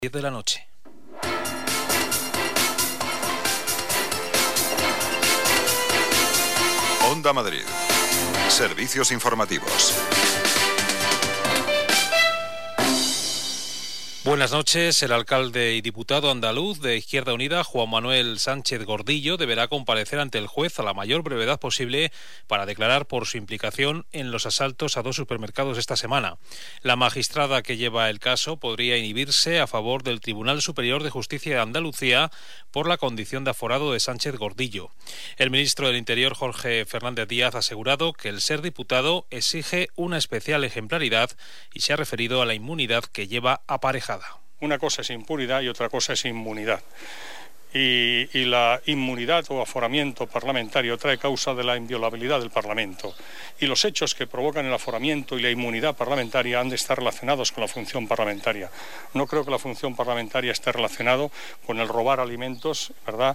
10 de la noche. Onda Madrid. Servicios informativos. Buenas noches. El alcalde y diputado andaluz de Izquierda Unida, Juan Manuel Sánchez Gordillo, deberá comparecer ante el juez a la mayor brevedad posible para declarar por su implicación en los asaltos a dos supermercados esta semana. La magistrada que lleva el caso podría inhibirse a favor del Tribunal Superior de Justicia de Andalucía por la condición de aforado de Sánchez Gordillo. El ministro del Interior, Jorge Fernández Díaz, ha asegurado que el ser diputado exige una especial ejemplaridad y se ha referido a la inmunidad que lleva aparejada. Una cosa es impunidad y otra cosa es inmunidad. Y la inmunidad o aforamiento parlamentario trae causa de la inviolabilidad del Parlamento. Y los hechos que provocan el aforamiento y la inmunidad parlamentaria han de estar relacionados con la función parlamentaria. No creo que la función parlamentaria esté relacionado con el robar alimentos, ¿verdad?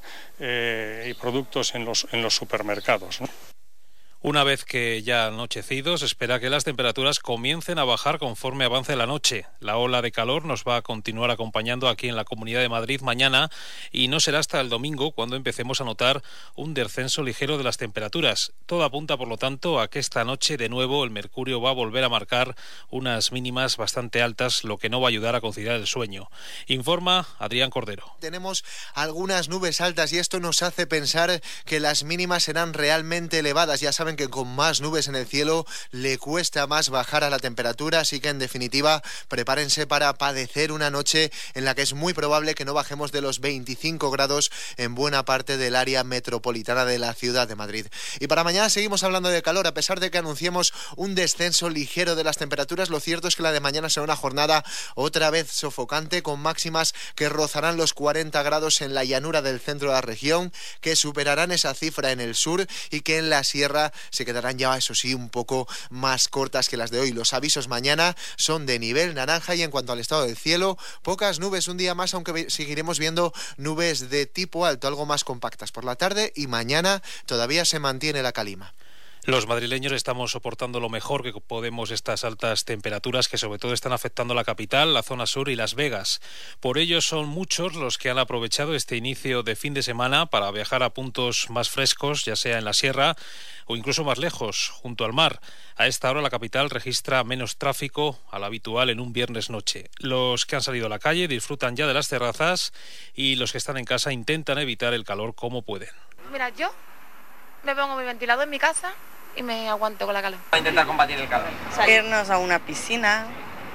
Y productos en los supermercados, ¿no? Una vez que ya ha anochecido, se espera que las temperaturas comiencen a bajar conforme avance la noche. La ola de calor nos va a continuar acompañando aquí en la Comunidad de Madrid mañana y no será hasta el domingo cuando empecemos a notar un descenso ligero de las temperaturas. Todo apunta, por lo tanto, a que esta noche de nuevo el mercurio va a volver a marcar unas mínimas bastante altas, lo que no va a ayudar a conciliar el sueño. Informa Adrián Cordero. Tenemos algunas nubes altas y esto nos hace pensar que las mínimas serán realmente elevadas. Ya saben que con más nubes en el cielo le cuesta más bajar a la temperatura, así que en definitiva prepárense para padecer una noche en la que es muy probable que no bajemos de los 25 grados en buena parte del área metropolitana de la ciudad de Madrid. Y para mañana seguimos hablando de calor, a pesar de que anunciemos un descenso ligero de las temperaturas. Lo cierto es que la de mañana será una jornada otra vez sofocante, con máximas que rozarán los 40 grados en la llanura del centro de la región, que superarán esa cifra en el sur y que en la sierra se quedarán ya, eso sí, un poco más cortas que las de hoy. Los avisos mañana son de nivel naranja y en cuanto al estado del cielo, pocas nubes un día más, aunque seguiremos viendo nubes de tipo alto, algo más compactas por la tarde, y mañana todavía se mantiene la calima. Los madrileños estamos soportando lo mejor que podemos estas altas temperaturas que sobre todo están afectando la capital, la zona sur y Las Vegas. Por ello son muchos los que han aprovechado este inicio de fin de semana para viajar a puntos más frescos, ya sea en la sierra o incluso más lejos, junto al mar. A esta hora la capital registra menos tráfico al habitual en un viernes noche. Los que han salido a la calle disfrutan ya de las terrazas y los que están en casa intentan evitar el calor como pueden. Mira, yo me pongo mi ventilador en mi casa y me aguanto con la calor. Para intentar combatir el calor. Irnos a una piscina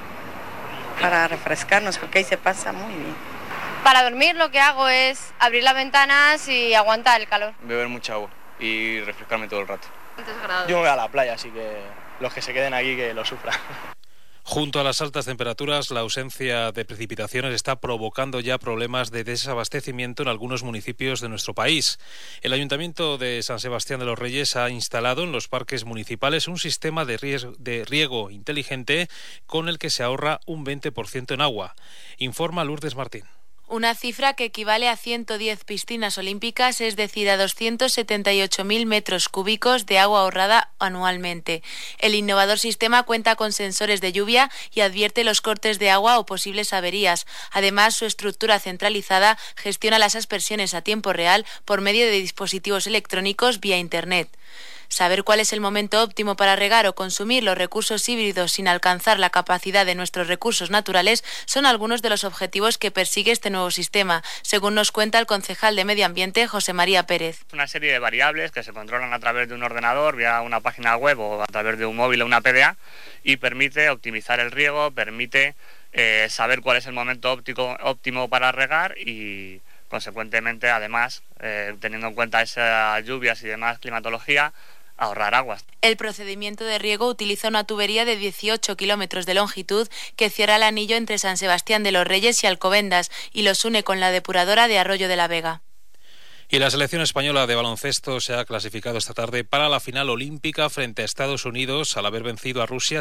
para refrescarnos, porque ahí se pasa muy bien. Para dormir lo que hago es abrir las ventanas y aguantar el calor. Beber mucha agua y refrescarme todo el rato. Yo me voy a la playa, así que los que se queden aquí que lo sufran. Junto a las altas temperaturas, la ausencia de precipitaciones está provocando ya problemas de desabastecimiento en algunos municipios de nuestro país. El Ayuntamiento de San Sebastián de los Reyes ha instalado en los parques municipales un sistema de riego inteligente con el que se ahorra un 20% en agua. Informa Lourdes Martín. Una cifra que equivale a 110 piscinas olímpicas, es decir, a 278.000 metros cúbicos de agua ahorrada anualmente. El innovador sistema cuenta con sensores de lluvia y advierte los cortes de agua o posibles averías. Además, su estructura centralizada gestiona las aspersiones a tiempo real por medio de dispositivos electrónicos vía Internet. Saber cuál es el momento óptimo para regar o consumir los recursos híbridos sin alcanzar la capacidad de nuestros recursos naturales son algunos de los objetivos que persigue este nuevo sistema, según nos cuenta el concejal de Medio Ambiente, José María Pérez. Una serie de variables que se controlan a través de un ordenador, vía una página web o a través de un móvil o una PDA, y permite optimizar el riego, permite saber cuál es el momento óptimo para regar y, consecuentemente, además, teniendo en cuenta esas lluvias y demás climatología, ahorrar aguas. El procedimiento de riego utiliza una tubería de 18 kilómetros de longitud que cierra el anillo entre San Sebastián de los Reyes y Alcobendas y los une con la depuradora de Arroyo de la Vega. Y la selección española de baloncesto se ha clasificado esta tarde para la final olímpica frente a Estados Unidos al haber vencido a Rusia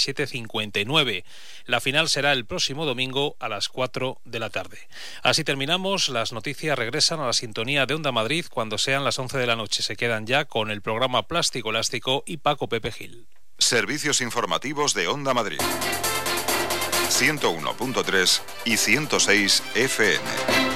67-59. La final será el próximo domingo a las 4 de la tarde. Así terminamos. Las noticias regresan a la sintonía de Onda Madrid cuando sean las 11 de la noche. Se quedan ya con el programa Plástico Elástico y Paco Pepe Gil. Servicios informativos de Onda Madrid. 101.3 y 106 FM.